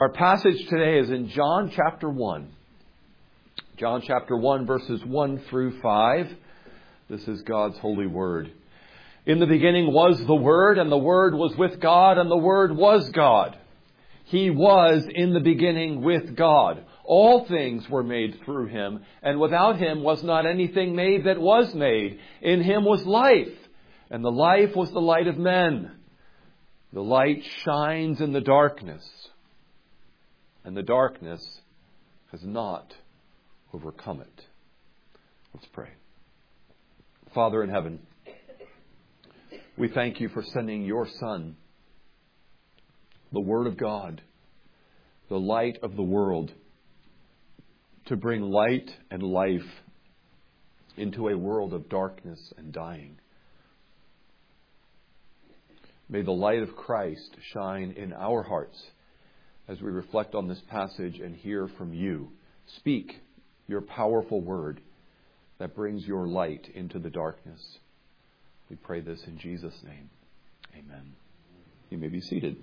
Our passage today is in John chapter 1. John chapter 1, verses 1 through 5. This is God's holy word. In the beginning was the Word, and the Word was with God, and the Word was God. He was in the beginning with God. All things were made through Him, and without Him was not anything made that was made. In Him was life, and the life was the light of men. The light shines in the darkness, and the darkness has not overcome it. Let's pray. Father in heaven, we thank you for sending your Son, the Word of God, the light of the world, to bring light and life into a world of darkness and dying. May the light of Christ shine in our hearts as we reflect on this passage and hear from you. Speak your powerful word that brings your light into the darkness. We pray this in Jesus' name. Amen. You may be seated.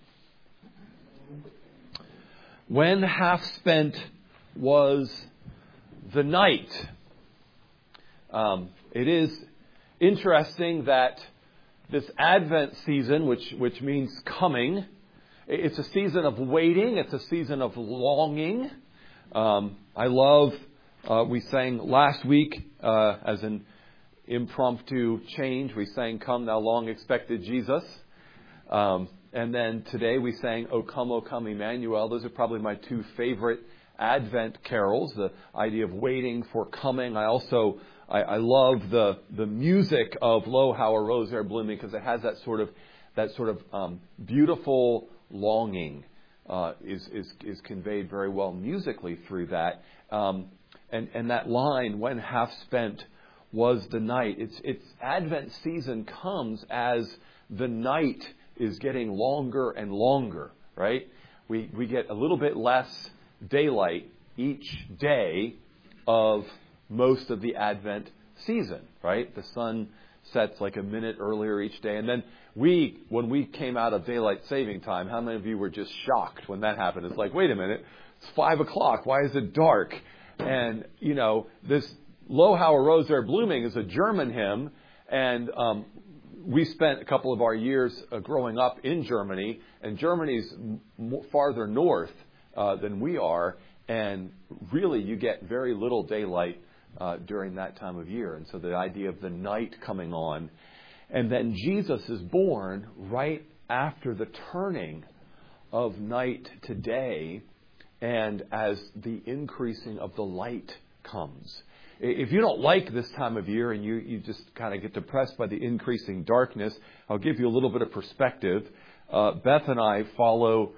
When half spent was the night. It is interesting that this Advent season, which means coming, it's a season of waiting. It's a season of longing. I love, we sang last week as an impromptu change. We sang, "Come, thou long expected Jesus." And then today we sang, O come, Emmanuel." Those are probably my two favorite Advent carols, the idea of waiting for coming. I love the music of "Lo, how a rose are blooming," because it has that sort of beautiful longing is conveyed very well musically through that. And that line, "When half spent was the night," it's Advent season comes as the night is getting longer and longer, right? We get a little bit less daylight each day of most of the Advent season, right? The sun sets like a minute earlier each day. And then when we came out of daylight saving time, how many of you were just shocked when that happened? It's like, wait a minute, it's 5 o'clock. Why is it dark? And, this "Lo, how a rose are blooming" is a German hymn. And we spent a couple of our years growing up in Germany. And Germany's farther north than we are. And really, you get very little daylight during that time of year. And so the idea of the night coming on. And then Jesus is born right after the turning of night to day, and as the increasing of the light comes. If you don't like this time of year and you just kind of get depressed by the increasing darkness, I'll give you a little bit of perspective. Beth and I follow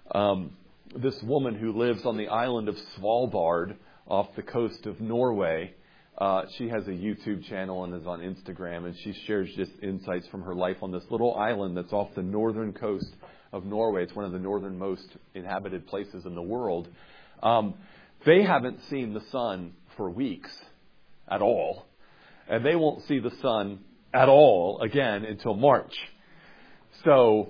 this woman who lives on the island of Svalbard off the coast of Norway. She has a YouTube channel and is on Instagram, and she shares just insights from her life on this little island that's off the northern coast of Norway. It's one of the northernmost inhabited places in the world. They haven't seen the sun for weeks at all, and they won't see the sun at all again until March. So,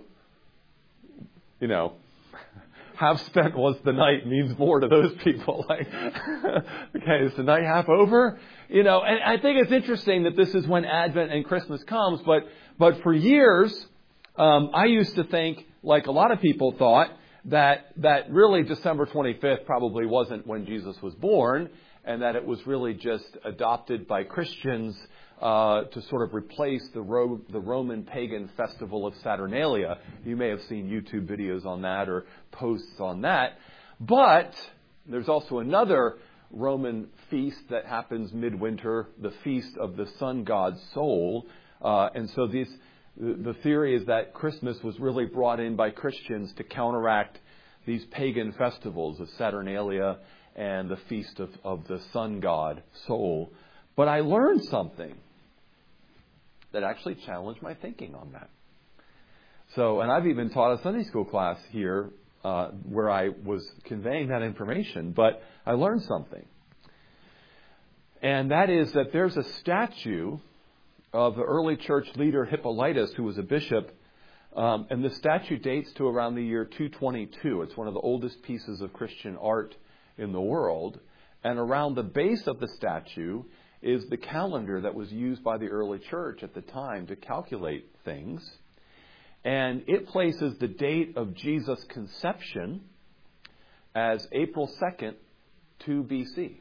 half spent was the night means more to those people. Like, okay, is the night half over? And I think it's interesting that this is when Advent and Christmas comes. But for years, I used to think, like a lot of people thought, that really December 25th probably wasn't when Jesus was born, and that it was really just adopted by Christians to sort of replace the Roman pagan festival of Saturnalia. You may have seen YouTube videos on that or posts on that. But there's also another Roman feast that happens midwinter, the feast of the sun god Sol. And so the theory is that Christmas was really brought in by Christians to counteract these pagan festivals of Saturnalia and the feast of the sun god Sol. But I learned something that actually challenged my thinking on that. So, and I've even taught a Sunday school class here where I was conveying that information, but I learned something. And that is that there's a statue of the early church leader Hippolytus, who was a bishop And the statue dates to around the year 222. It's one of the oldest pieces of Christian art in the world. And around the base of the statue is the calendar that was used by the early church at the time to calculate things. And it places the date of Jesus' conception as April 2nd, 2 BC.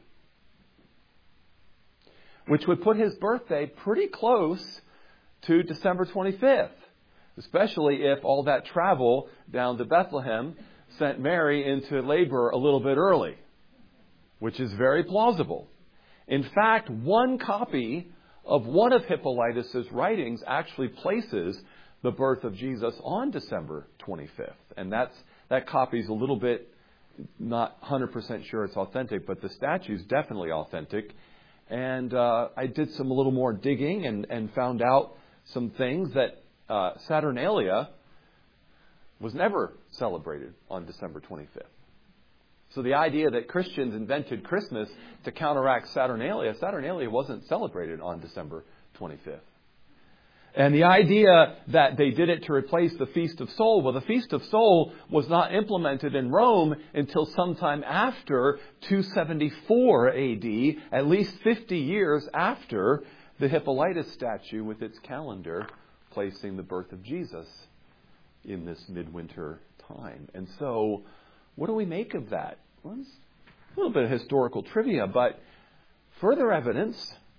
Which would put his birthday pretty close to December 25th. Especially if all that travel down to Bethlehem sent Mary into labor a little bit early. Which is very plausible. In fact, one copy of one of Hippolytus' writings actually places the birth of Jesus on December 25th. And that copy's a little bit, not 100% sure it's authentic, but the statue's definitely authentic. And I did a little more digging and found out some things that Saturnalia was never celebrated on December 25th. So the idea that Christians invented Christmas to counteract Saturnalia wasn't celebrated on December 25th. And the idea that they did it to replace the Feast of Soul, well, the Feast of Soul was not implemented in Rome until sometime after 274 AD, at least 50 years after the Hippolytus statue with its calendar placing the birth of Jesus in this midwinter time. And so, what do we make of that? Well, it's a little bit of historical trivia, but further evidence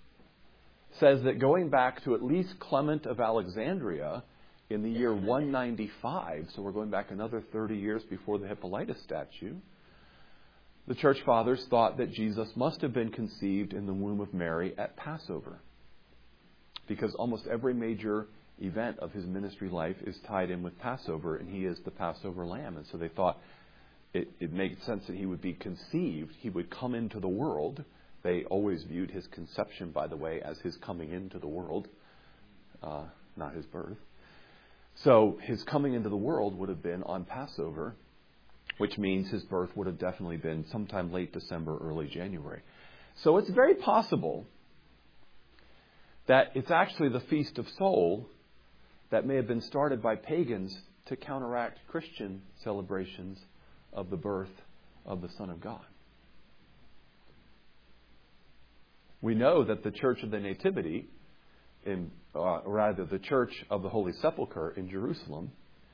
says that going back to at least Clement of Alexandria in the year 195, so we're going back another 30 years before the Hippolytus statue, the church fathers thought that Jesus must have been conceived in the womb of Mary at Passover. Because almost every major event of his ministry life is tied in with Passover, and he is the Passover lamb. And so they thought it made sense that he would be conceived. He would come into the world. They always viewed his conception, by the way, as his coming into the world, not his birth. So his coming into the world would have been on Passover, which means his birth would have definitely been sometime late December, early January. So it's very possible that it's actually the Feast of Soul that may have been started by pagans to counteract Christian celebrations of the birth of the Son of God. We know that the Church of the Nativity, the Church of the Holy Sepulchre in Jerusalem,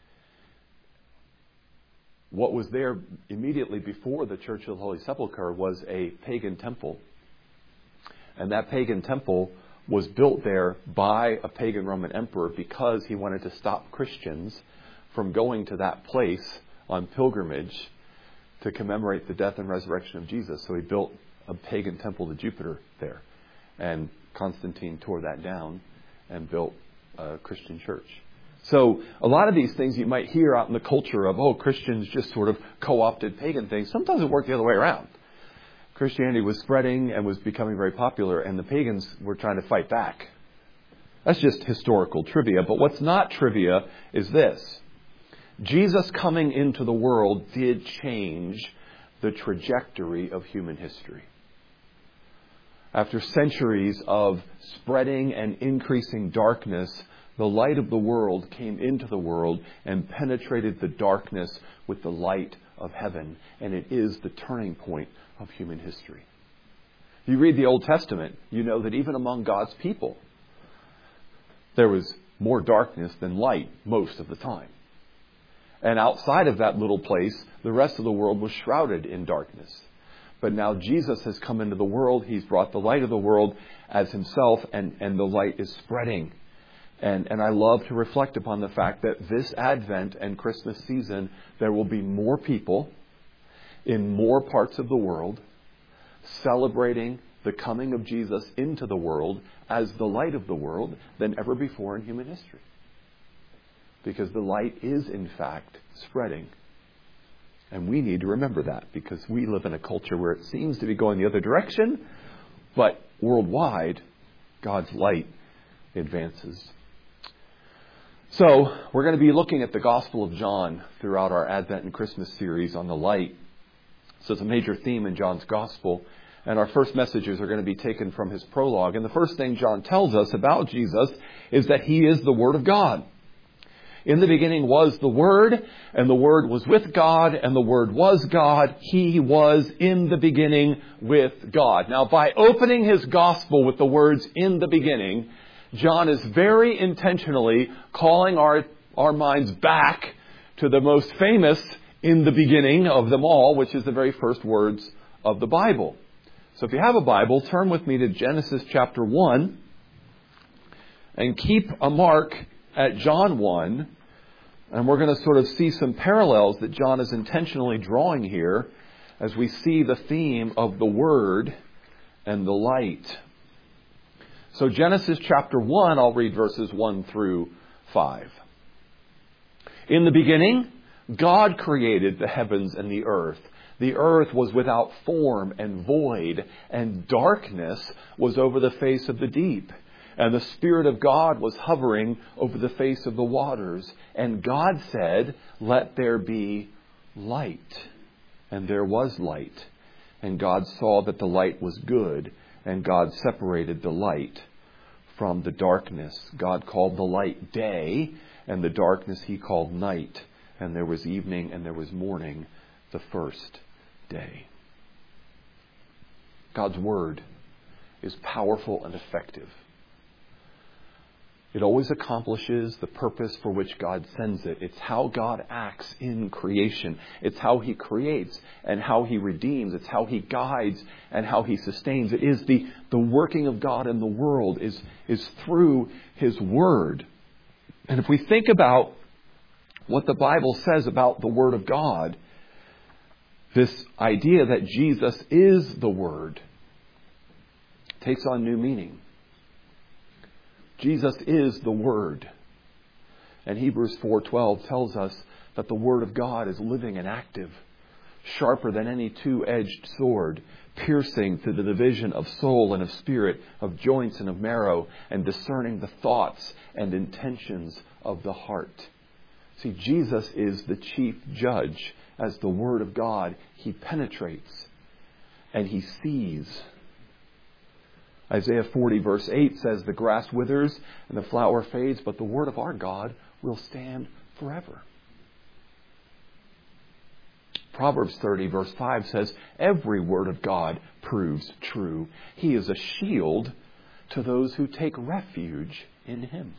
what was there immediately before the Church of the Holy Sepulchre was a pagan temple. And that pagan temple was built there by a pagan Roman emperor because he wanted to stop Christians from going to that place on pilgrimage to commemorate the death and resurrection of Jesus. So he built a pagan temple to Jupiter there. And Constantine tore that down and built a Christian church. So a lot of these things you might hear out in the culture of, Christians just sort of co-opted pagan things. Sometimes it worked the other way around. Christianity was spreading and was becoming very popular, and the pagans were trying to fight back. That's just historical trivia. But what's not trivia is this. Jesus coming into the world did change the trajectory of human history. After centuries of spreading and increasing darkness, the light of the world came into the world and penetrated the darkness with the light of heaven. And it is the turning point of human history. If you read the Old Testament, you know that even among God's people, there was more darkness than light most of the time. And outside of that little place, the rest of the world was shrouded in darkness. But now Jesus has come into the world. He's brought the light of the world as himself, and the light is spreading. And I love to reflect upon the fact that this Advent and Christmas season, there will be more people in more parts of the world celebrating the coming of Jesus into the world as the light of the world than ever before in human history. Because the light is, in fact, spreading. And we need to remember that because we live in a culture where it seems to be going the other direction, but worldwide, God's light advances. So, we're going to be looking at the Gospel of John throughout our Advent and Christmas series on the light. So it's a major theme in John's Gospel. And our first messages are going to be taken from his prologue. And the first thing John tells us about Jesus is that he is the Word of God. In the beginning was the Word, and the Word was with God, and the Word was God. He was in the beginning with God. Now, by opening his gospel with the words, in the beginning, John is very intentionally calling our minds back to the most famous in the beginning of them all, which is the very first words of the Bible. So if you have a Bible, turn with me to Genesis chapter 1 and keep a mark at John 1. And we're going to sort of see some parallels that John is intentionally drawing here as we see the theme of the Word and the light. So Genesis chapter 1, I'll read verses 1 through 5. In the beginning, God created the heavens and the earth. The earth was without form and void, and darkness was over the face of the deep. And the Spirit of God was hovering over the face of the waters. And God said, "Let there be light." And there was light. And God saw that the light was good. And God separated the light from the darkness. God called the light day, and the darkness he called night. And there was evening and there was morning, the first day. God's Word is powerful and effective. It always accomplishes the purpose for which God sends it. It's how God acts in creation. It's how he creates and how he redeems. It's how he guides and how he sustains. It is the working of God in the world is through his Word. And if we think about what the Bible says about the Word of God, this idea that Jesus is the Word takes on new meaning. Jesus is the Word. And Hebrews 4:12 tells us that the Word of God is living and active, sharper than any two-edged sword, piercing to the division of soul and of spirit, of joints and of marrow, and discerning the thoughts and intentions of the heart. See, Jesus is the chief judge. As the Word of God, he penetrates and he sees. Isaiah 40 verse 8 says, "The grass withers and the flower fades, but the word of our God will stand forever." Proverbs 30 verse 5 says, "Every word of God proves true. He is a shield to those who take refuge in him."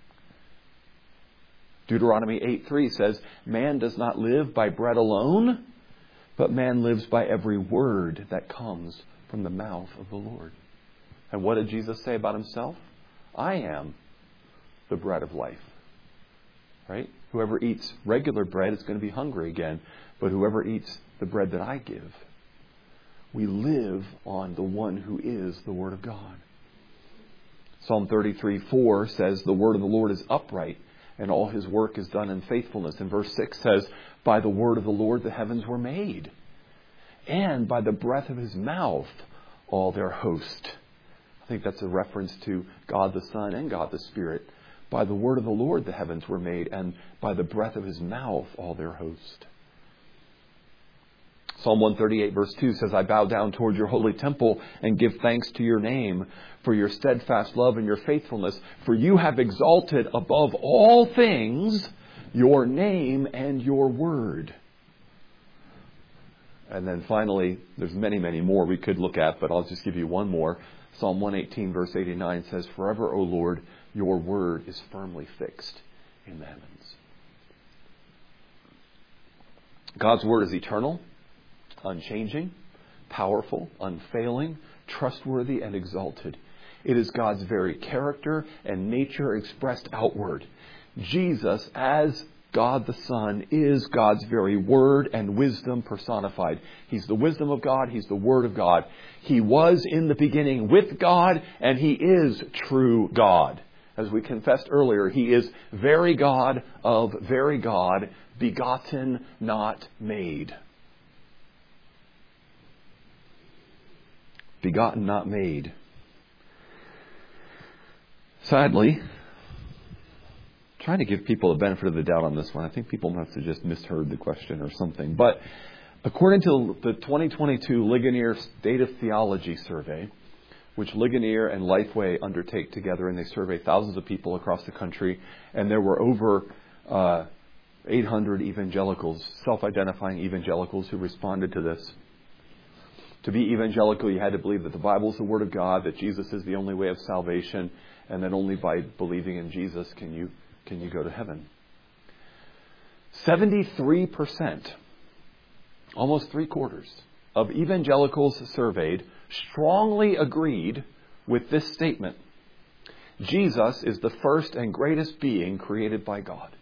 Deuteronomy 8:3 says, "Man does not live by bread alone, but man lives by every word that comes from the mouth of the Lord." And what did Jesus say about himself? "I am the bread of life." Right? Whoever eats regular bread is going to be hungry again, but whoever eats the bread that I give, we live on the one who is the Word of God. Psalm 33:4 says, "The word of the Lord is upright, and all his work is done in faithfulness." And verse 6 says, "By the word of the Lord the heavens were made, and by the breath of his mouth all their host." I think that's a reference to God the Son and God the Spirit. By the word of the Lord the heavens were made, and by the breath of his mouth all their host. Psalm 138 verse 2 says, "I bow down toward your holy temple and give thanks to your name for your steadfast love and your faithfulness. For you have exalted above all things your name and your word." And then finally, there's many, many more we could look at, but I'll just give you one more. Psalm 118 verse 89 says, "Forever, O Lord, your word is firmly fixed in the heavens." God's word is eternal, unchanging, powerful, unfailing, trustworthy, and exalted. It is God's very character and nature expressed outward. Jesus, as God the Son, is God's very word and wisdom personified. He's the wisdom of God. He's the Word of God. He was in the beginning with God, and he is true God. As we confessed earlier, he is very God of very God, begotten, not made. Begotten, not made. Sadly, trying to give people the benefit of the doubt on this one. I think people must have just misheard the question or something. But according to the 2022 Ligonier State of Theology survey, which Ligonier and Lifeway undertake together, and they survey thousands of people across the country, and there were over 800 evangelicals, self-identifying evangelicals who responded to this. To be evangelical, you had to believe that the Bible is the Word of God, that Jesus is the only way of salvation, and that only by believing in Jesus can you go to heaven. 73%, almost 3/4 of evangelicals surveyed strongly agreed with this statement. Jesus is the first and greatest being created by God.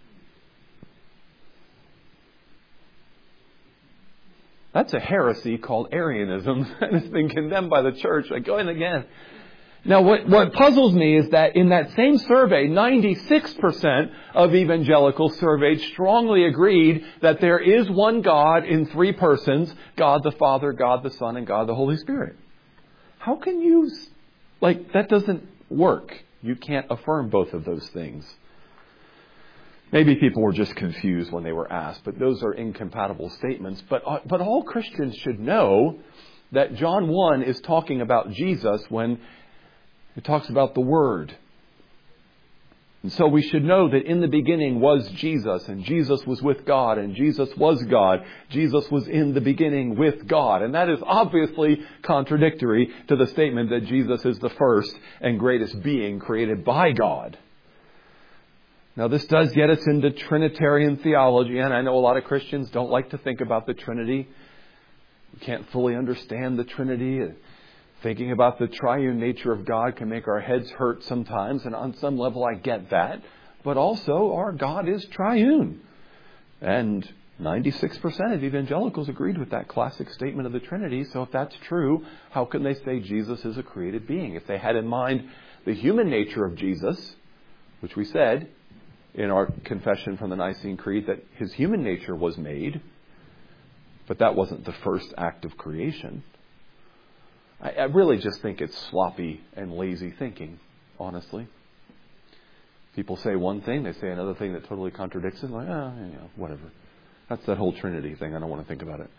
That's a heresy called Arianism that has been condemned by the church again and again. Now, what puzzles me is that in that same survey, 96% of evangelicals surveyed strongly agreed that there is one God in 3 persons, God the Father, God the Son, and God the Holy Spirit. How can you, that doesn't work. You can't affirm both of those things. Maybe people were just confused when they were asked, but those are incompatible statements. But all Christians should know that John 1 is talking about Jesus when it talks about the Word. And so we should know that in the beginning was Jesus, and Jesus was with God, and Jesus was God. Jesus was in the beginning with God. And that is obviously contradictory to the statement that Jesus is the first and greatest being created by God. Now, this does get us into Trinitarian theology, and I know a lot of Christians don't like to think about the Trinity. We can't fully understand the Trinity. Thinking about the triune nature of God can make our heads hurt sometimes, and on some level I get that. But also, our God is triune. And 96% of evangelicals agreed with that classic statement of the Trinity. So if that's true, how can they say Jesus is a created being? If they had in mind the human nature of Jesus, which we said in our confession from the Nicene Creed that his human nature was made, but that wasn't the first act of creation. I really just think it's sloppy and lazy thinking, honestly. People say one thing, they say another thing that totally contradicts it. Whatever. That's that whole Trinity thing. I don't want to think about it.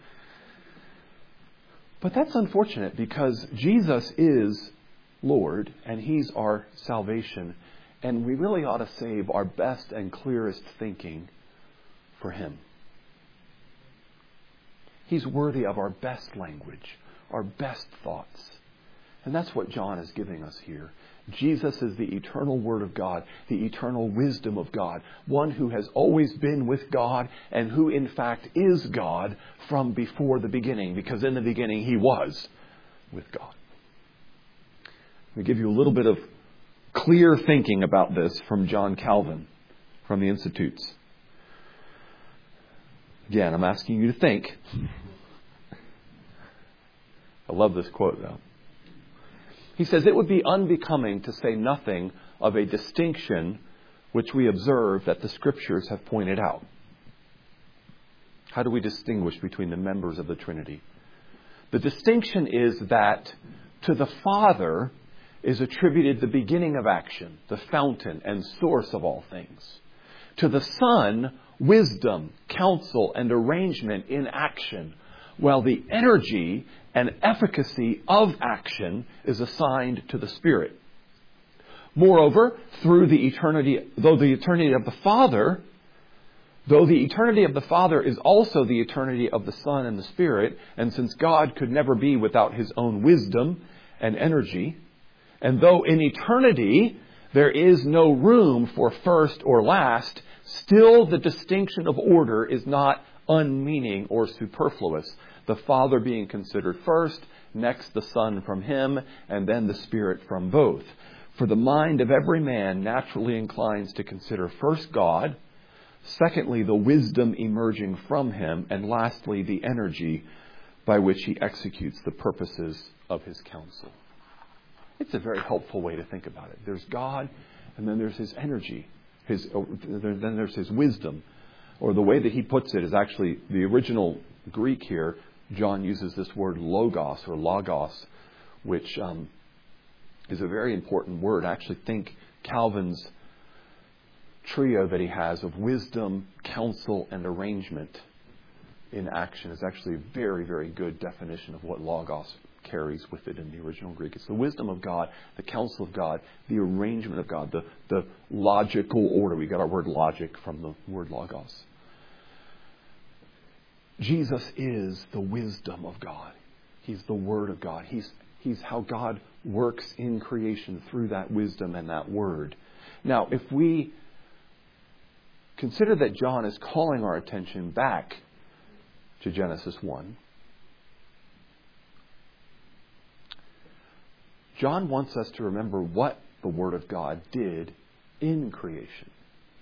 But that's unfortunate because Jesus is Lord and He's our salvation. And we really ought to save our best and clearest thinking for Him. He's worthy of our best language, our best thoughts. And that's what John is giving us here. Jesus is the eternal Word of God, the eternal wisdom of God, one who has always been with God and who in fact is God from before the beginning, because in the beginning He was with God. Let me give you a little bit of clear thinking about this from John Calvin, from the Institutes. Again, I'm asking you to think. I love this quote, though. He says, "It would be unbecoming to say nothing of a distinction which we observe that the Scriptures have pointed out." How do we distinguish between the members of the Trinity? The distinction is that to the Father is attributed the beginning of action, the fountain and source of all things. To the Son, wisdom, counsel, and arrangement in action, while the energy and efficacy of action is assigned to the Spirit. Moreover, though the eternity of the Father is also the eternity of the Son and the Spirit, and since God could never be without His own wisdom and energy, and though in eternity there is no room for first or last, still the distinction of order is not unmeaning or superfluous. The Father being considered first, next the Son from Him, and then the Spirit from both. For the mind of every man naturally inclines to consider first God, secondly the wisdom emerging from Him, and lastly the energy by which He executes the purposes of His counsel. It's a very helpful way to think about it. There's God, and then there's His energy. Then there's His wisdom. Or the way that he puts it is actually the original Greek here. John uses this word logos, which is a very important word. I actually think Calvin's trio that he has of wisdom, counsel, and arrangement in action is actually a very, very good definition of what logos carries with it in the original Greek. It's the wisdom of God, the counsel of God, the arrangement of God, the logical order. We got our word logic from the word logos. Jesus is the wisdom of God. He's the Word of God. He's how God works in creation through that wisdom and that Word. Now, if we consider that John is calling our attention back to Genesis 1, John wants us to remember what the Word of God did in creation.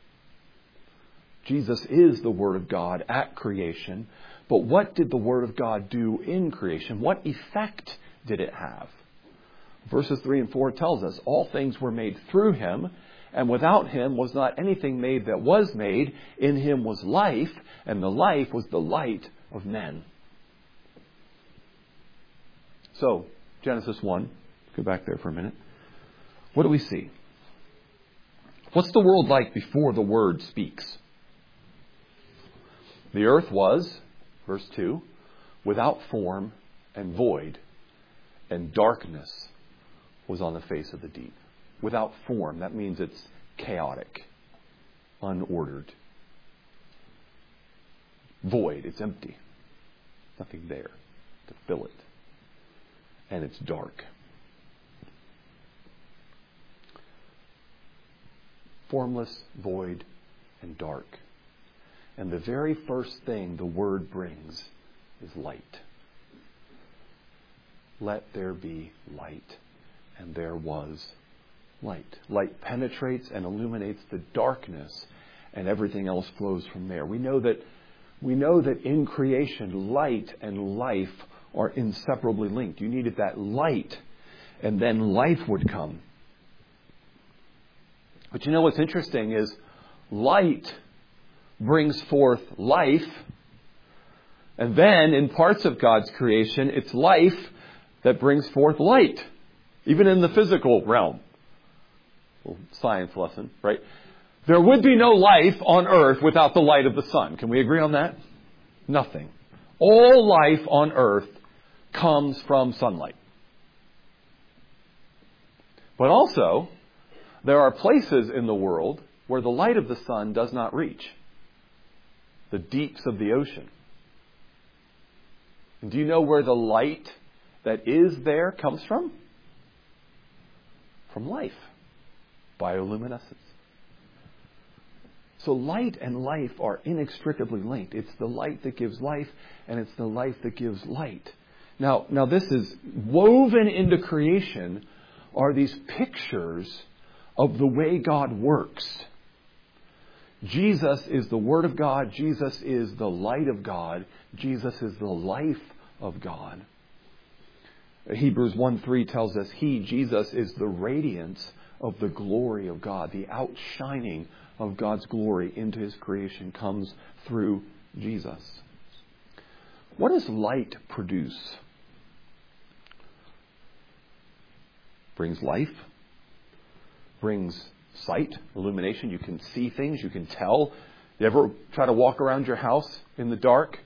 Jesus is the Word of God at creation. But what did the Word of God do in creation? What effect did it have? Verses 3 and 4 tells us, all things were made through Him, and without Him was not anything made that was made. In Him was life, and the life was the light of men. So, Genesis 1, go back there for a minute. What do we see? What's the world like before the Word speaks? The earth was, verse 2, without form and void, and darkness was on the face of the deep. Without form, that means it's chaotic, unordered. Void, it's empty. Nothing there to fill it. And it's dark. Formless, void, and dark. And the very first thing the Word brings is light. Let there be light. And there was light. Light penetrates and illuminates the darkness, and everything else flows from there. We know that in creation, light and life are inseparably linked. You needed that light, and then life would come. But you know what's interesting is light brings forth life, and then in parts of God's creation, it's life that brings forth light, even in the physical realm. Little science lesson, right? There would be no life on earth without the light of the sun. Can we agree on that? Nothing. All life on earth comes from sunlight. But also, there are places in the world where the light of the sun does not reach. The deeps of the ocean. And do you know where the light that is there comes from? From life. Bioluminescence. So light and life are inextricably linked. It's the light that gives life, and it's the life that gives light. Now this is woven into creation are these pictures of the way God works. Jesus is the Word of God. Jesus is the light of God. Jesus is the life of God. Hebrews 1:3 tells us He, Jesus, is the radiance of the glory of God. The outshining of God's glory into His creation comes through Jesus. What does light produce? Brings life. Brings sight, illumination. You can see things. You can tell. You ever try to walk around your house in the dark?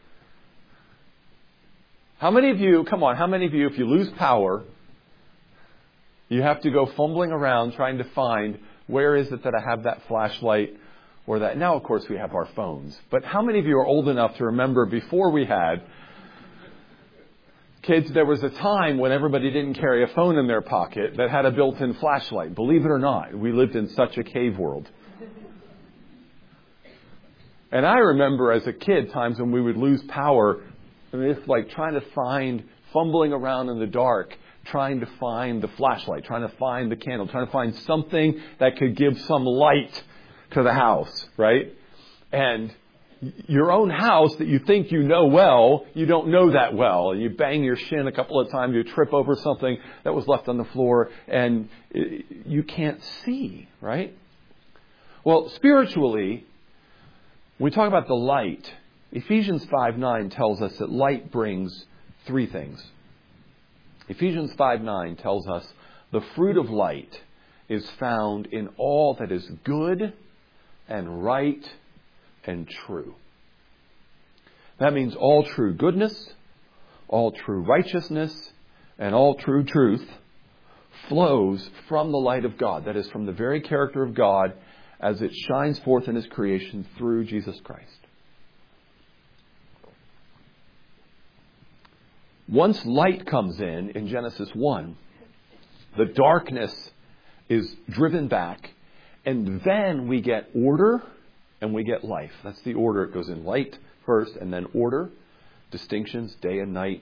How many of you, if you lose power, you have to go fumbling around trying to find where is it that I have that flashlight or that. Now, of course, we have our phones. But how many of you are old enough to remember before we had kids, there was a time when everybody didn't carry a phone in their pocket that had a built-in flashlight. Believe it or not, we lived in such a cave world. And I remember as a kid times when we would lose power, and it's like fumbling around in the dark, trying to find the flashlight, trying to find the candle, trying to find something that could give some light to the house, right? And your own house that you think you know well, you don't know that well. You bang your shin a couple of times, you trip over something that was left on the floor, and you can't see, right? Well, spiritually, when we talk about the light, Ephesians 5:9 tells us that light brings three things. Ephesians 5:9 tells us the fruit of light is found in all that is good and right and true. That means all true goodness, all true righteousness, and all true truth flows from the light of God. That is, from the very character of God as it shines forth in His creation through Jesus Christ. Once light comes in Genesis 1, the darkness is driven back, and then we get order and we get life. That's the order. It goes in light first and then order, distinctions, day and night,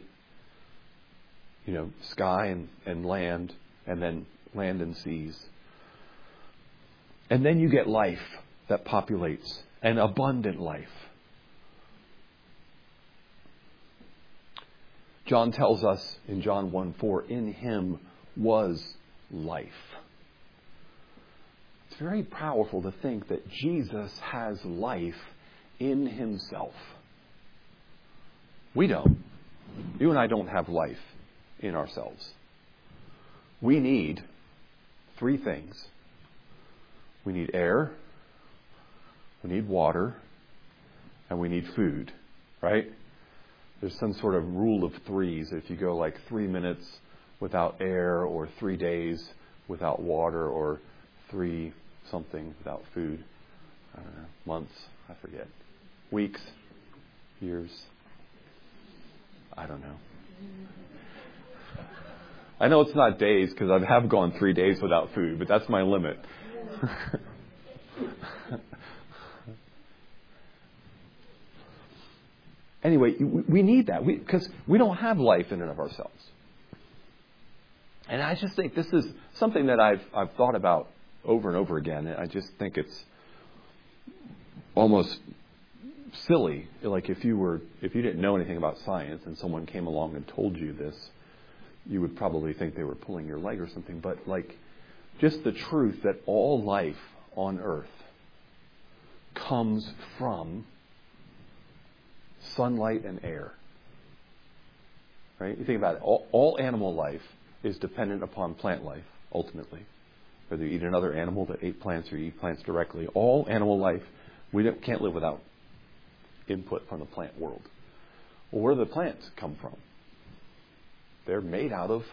sky and land, and then land and seas. And then you get life that populates, an abundant life. John tells us in John 1:4, in Him was life. It's very powerful to think that Jesus has life in Himself. We don't. You and I don't have life in ourselves. We need three things. We need air, we need water, and we need food, right? There's some sort of rule of threes. If you go like 3 minutes without air, or 3 days without water, or 3 something without food, I don't know, months, I forget, weeks, years, I don't know. I know it's not days because I have gone 3 days without food, but that's my limit. Anyway, we need that because we don't have life in and of ourselves. And I just think this is something that I've thought about over and over again. I just think it's almost silly. Like if you didn't know anything about science and someone came along and told you this, you would probably think they were pulling your leg or something. But like just the truth that all life on earth comes from sunlight and air. Right? You think about it. All animal life is dependent upon plant life, ultimately. Whether you eat another animal that ate plants or you eat plants directly, all animal life, can't live without input from the plant world. Well, where do the plants come from? They're made out of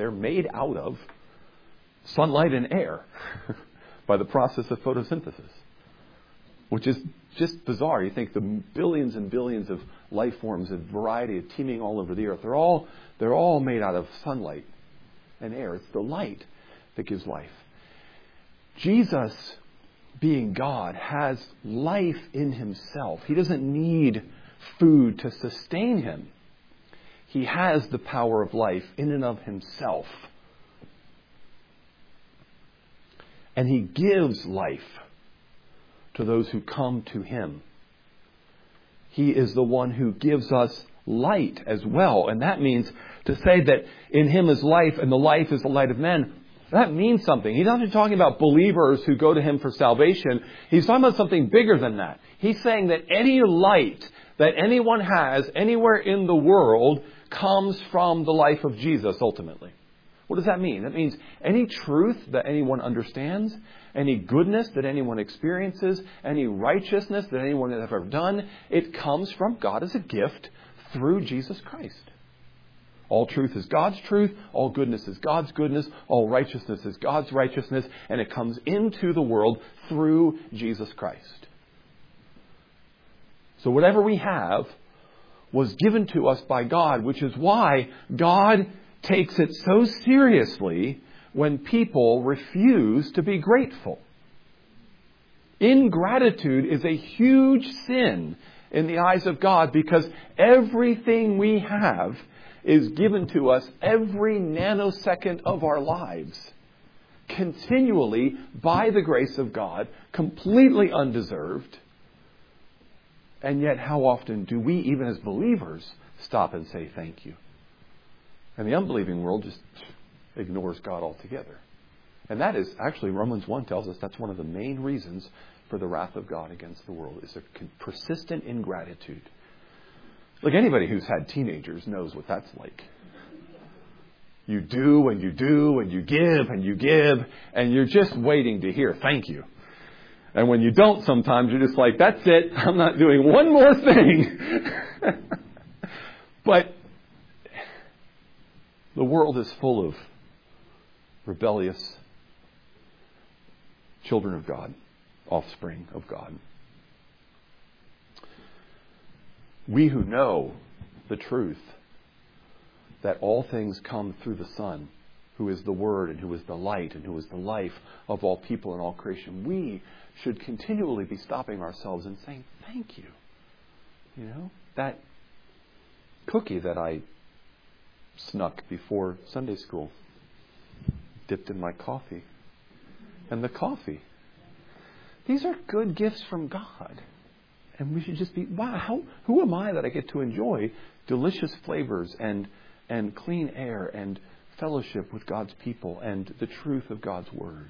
sunlight and air by the process of photosynthesis, which is just bizarre. You think the billions and billions of life forms, a variety of teeming all over the earth, they're all made out of sunlight and air. It's the light that gives life. Jesus, being God, has life in Himself. He doesn't need food to sustain Him. He has the power of life in and of Himself. And He gives life to those who come to Him. He is the one who gives us light as well. And that means to say that in Him is life and the life is the light of men. That means something. He's not just talking about believers who go to Him for salvation. He's talking about something bigger than that. He's saying that any light that anyone has anywhere in the world comes from the life of Jesus ultimately. What does that mean? That means any truth that anyone understands, any goodness that anyone experiences, any righteousness that anyone has ever done, it comes from God as a gift through Jesus Christ. All truth is God's truth, all goodness is God's goodness, all righteousness is God's righteousness, and it comes into the world through Jesus Christ. So whatever we have was given to us by God, which is why God takes it so seriously when people refuse to be grateful. Ingratitude is a huge sin in the eyes of God because everything we have is given to us every nanosecond of our lives, continually by the grace of God, completely undeserved. And yet, how often do we, even as believers, stop and say thank you? And the unbelieving world just ignores God altogether. And that is, actually, Romans 1 tells us that's one of the main reasons for the wrath of God against the world, is a persistent ingratitude. Like anybody who's had teenagers knows what that's like. You do and you do and you give and you give, and you're just waiting to hear thank you. And when you don't sometimes, you're just like, that's it, I'm not doing one more thing. But The world is full of rebellious children of God, offspring of God. We who know the truth that all things come through the Son, who is the Word and who is the light and who is the life of all people and all creation, we should continually be stopping ourselves and saying, thank you. You know, that cookie that I snuck before Sunday school, dipped in my coffee, and the coffee. These are good gifts from God. And we should just be, wow, who am I that I get to enjoy delicious flavors and clean air and fellowship with God's people and the truth of God's Word.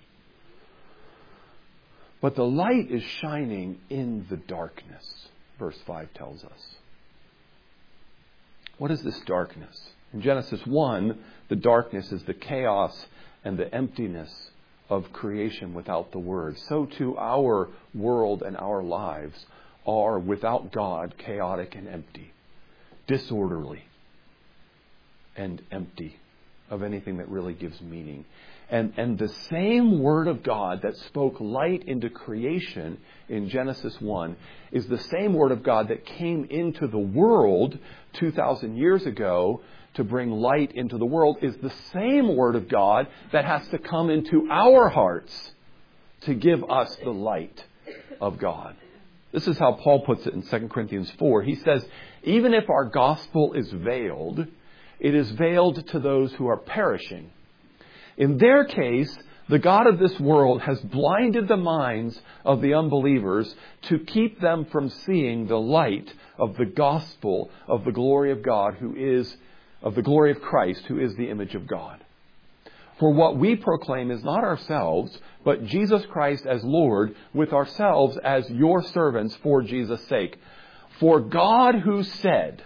But the light is shining in the darkness, verse 5 tells us. What is this darkness? In Genesis 1, the darkness is the chaos and the emptiness of creation without the Word. So too our world and our lives are, without God, chaotic and empty, disorderly and empty of anything that really gives meaning. And the same Word of God that spoke light into creation in Genesis 1 is the same Word of God that came into the world 2,000 years ago to bring light into the world, is the same Word of God that has to come into our hearts to give us the light of God. This is how Paul puts it in 2 Corinthians 4. He says, even if our gospel is veiled, it is veiled to those who are perishing. In their case, the God of this world has blinded the minds of the unbelievers to keep them from seeing the light of the gospel of the glory of God, of the glory of Christ, who is the image of God. For what we proclaim is not ourselves, but Jesus Christ as Lord, with ourselves as your servants for Jesus' sake. For God who said,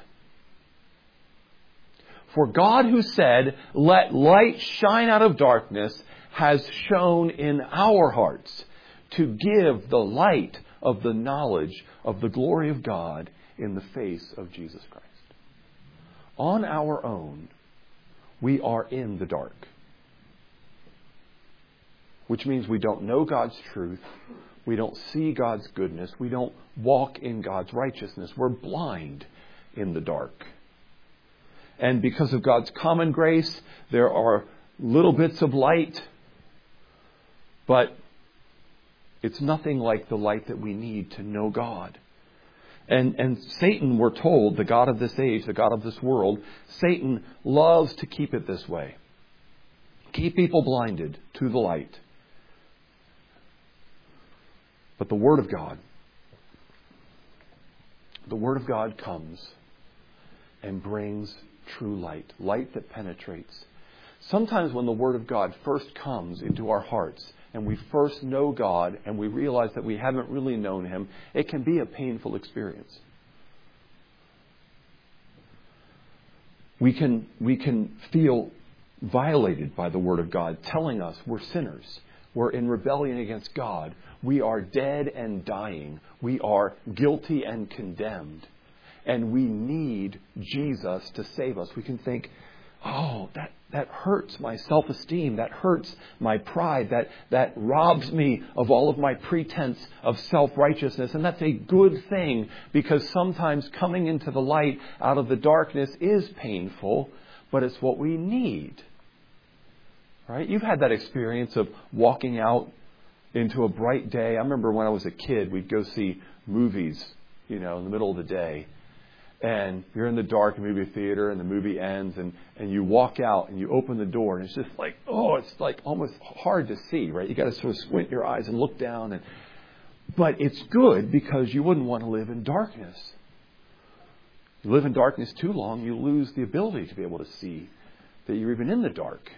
let light shine out of darkness, has shone in our hearts to give the light of the knowledge of the glory of God in the face of Jesus Christ. On our own, we are in the dark, which means we don't know God's truth. We don't see God's goodness. We don't walk in God's righteousness. We're blind in the dark. And because of God's common grace, there are little bits of light, but it's nothing like the light that we need to know God. And Satan, we're told, the God of this age, the God of this world, Satan loves to keep it this way. Keep people blinded to the light. But the Word of God comes and brings true light, light that penetrates. Sometimes when the Word of God first comes into our hearts and we first know God and we realize that we haven't really known Him, it can be a painful experience. We can feel violated by the Word of God, telling us we're sinners. We're in rebellion against God. We are dead and dying. We are guilty and condemned. And we need Jesus to save us. We can think, oh, that hurts my self-esteem. That hurts my pride. That robs me of all of my pretense of self-righteousness. And that's a good thing, because sometimes coming into the light out of the darkness is painful, but it's what we need. Right? You've had that experience of walking out into a bright day. I remember when I was a kid, we'd go see movies, in the middle of the day. And you're in the dark in movie theater and the movie ends and you walk out and you open the door and it's just like, it's like almost hard to see, right? You got to sort of squint your eyes and look down. But it's good, because you wouldn't want to live in darkness. You live in darkness too long, you lose the ability to be able to see that you're even in the dark.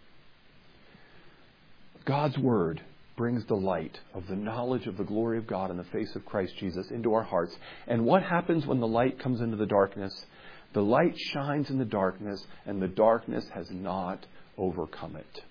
God's Word brings the light of the knowledge of the glory of God in the face of Christ Jesus into our hearts. And what happens when the light comes into the darkness? The light shines in the darkness, and the darkness has not overcome it.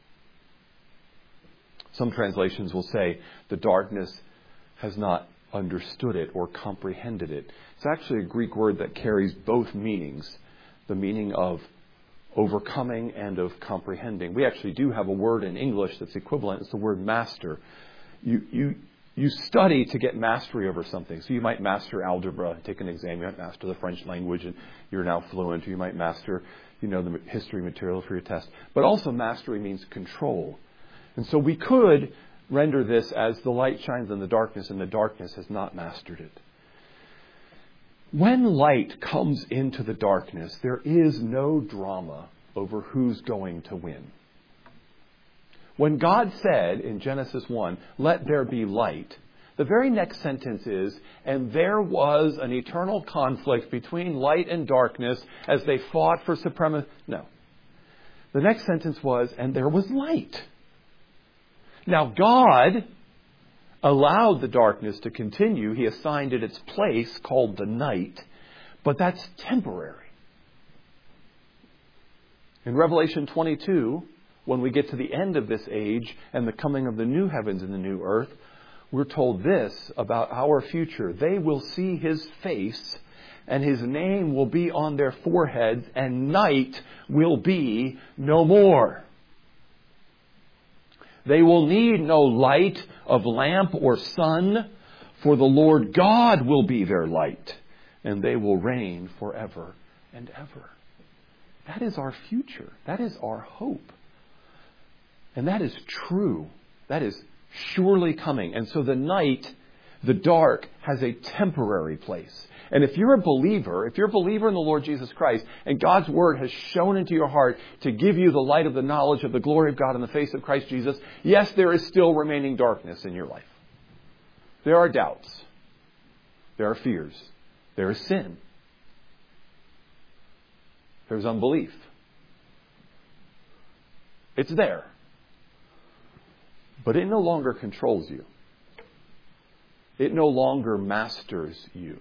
Some translations will say the darkness has not understood it or comprehended it. It's actually a Greek word that carries both meanings. The meaning of overcoming and of comprehending. We actually do have a word in English that's equivalent. It's the word master. You study to get mastery over something. So you might master algebra, take an exam. You might master the French language, and you're now fluent. Or you might master, the history material for your test. But also mastery means control. And so we could render this as the light shines in the darkness, and the darkness has not mastered it. When light comes into the darkness, there is no drama over who's going to win. When God said in Genesis 1, "Let there be light," the very next sentence is, "And there was an eternal conflict between light and darkness as they fought for supremacy." No. The next sentence was, "And there was light." Now God allowed the darkness to continue. He assigned it its place called the night, but that's temporary. In Revelation 22, when we get to the end of this age and the coming of the new heavens and the new earth, we're told this about our future. They will see His face, and His name will be on their foreheads, and night will be no more. They will need no light of lamp or sun, for the Lord God will be their light, and they will reign forever and ever. That is our future. That is our hope. And that is true. That is surely coming. And so the night, the dark, has a temporary place. And if you're a believer in the Lord Jesus Christ, and God's Word has shone into your heart to give you the light of the knowledge of the glory of God in the face of Christ Jesus, yes, there is still remaining darkness in your life. There are doubts. There are fears. There is sin. There's unbelief. It's there. But it no longer controls you. It no longer masters you.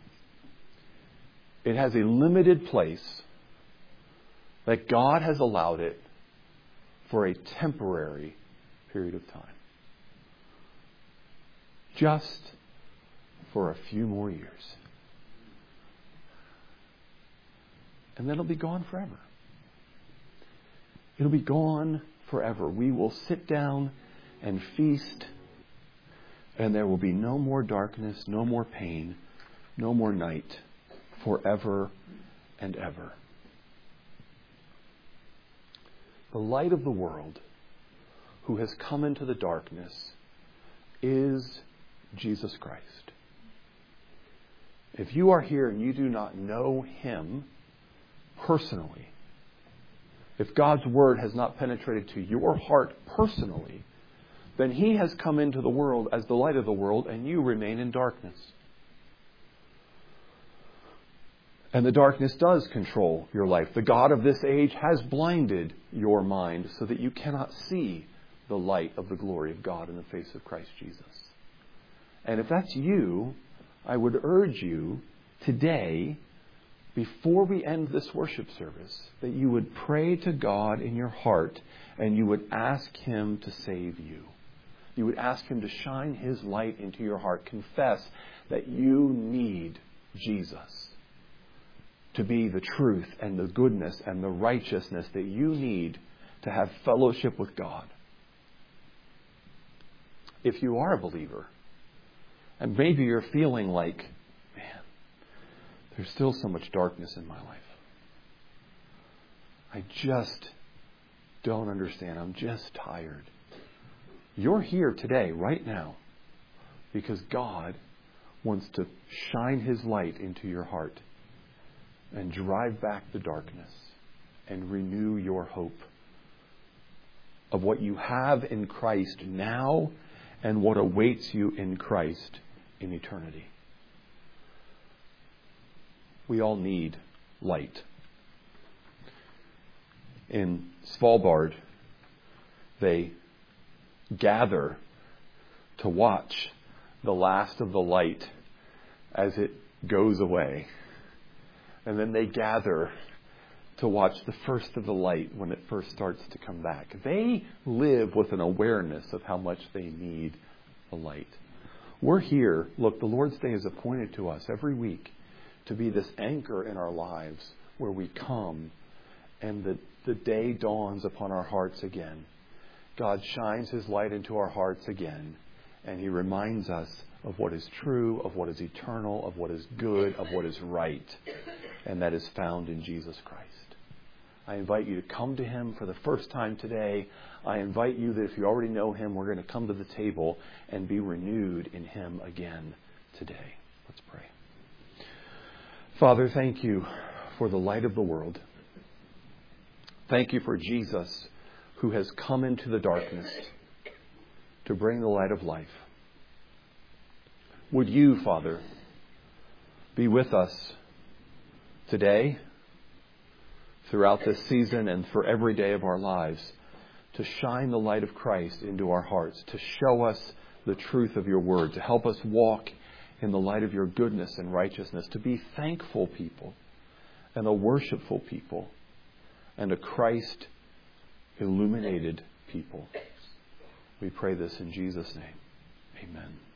It has a limited place that God has allowed it for a temporary period of time. Just for a few more years. And then it'll be gone forever. It'll be gone forever. We will sit down and feast, and there will be no more darkness, no more pain, no more night, forever and ever. The light of the world, who has come into the darkness, is Jesus Christ. If you are here and you do not know Him personally, if God's Word has not penetrated to your heart personally, then He has come into the world as the light of the world, and you remain in darkness. And the darkness does control your life. The God of this age has blinded your mind so that you cannot see the light of the glory of God in the face of Christ Jesus. And if that's you, I would urge you today, before we end this worship service, that you would pray to God in your heart and you would ask Him to save you. You would ask Him to shine His light into your heart. Confess that you need Jesus to be the truth and the goodness and the righteousness that you need to have fellowship with God. If you are a believer, and maybe you're feeling like, man, there's still so much darkness in my life. I just don't understand. I'm just tired. You're here today, right now, because God wants to shine His light into your heart and drive back the darkness and renew your hope of what you have in Christ now and what awaits you in Christ in eternity. We all need light. In Svalbard, they gather to watch the last of the light as it goes away. And then they gather to watch the first of the light when it first starts to come back. They live with an awareness of how much they need the light. We're here. Look, the Lord's Day is appointed to us every week to be this anchor in our lives where we come and the day dawns upon our hearts again. God shines His light into our hearts again, and He reminds us of what is true, of what is eternal, of what is good, of what is right, and that is found in Jesus Christ. I invite you to come to Him for the first time today. I invite you that if you already know Him, we're going to come to the table and be renewed in Him again today. Let's pray. Father, thank you for the light of the world. Thank you for Jesus, who has come into the darkness to bring the light of life. Would you, Father, be with us today, throughout this season, and for every day of our lives, to shine the light of Christ into our hearts, to show us the truth of your word, to help us walk in the light of your goodness and righteousness, to be thankful people and a worshipful people and a Christ-illuminated people. We pray this in Jesus' name. Amen.